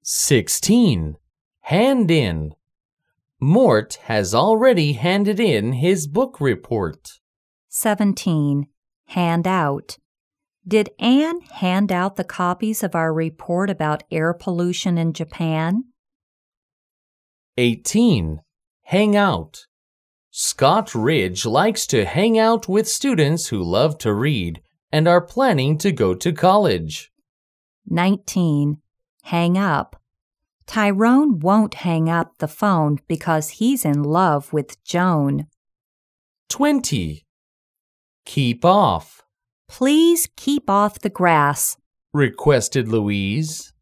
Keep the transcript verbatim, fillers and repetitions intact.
sixteen. Hand in. Mort has already handed in his book report. seventeen. Hand out. Did Anne hand out the copies of our report about air pollution in Japan? eighteen. Hang out. Scott Ridge likes to hang out with students who love to read and are planning to go to college. nineteen. Hang up. Tyrone won't hang up the phone because he's in love with Joan. twenty. Keep off, Please keep off the grass. requested Louise.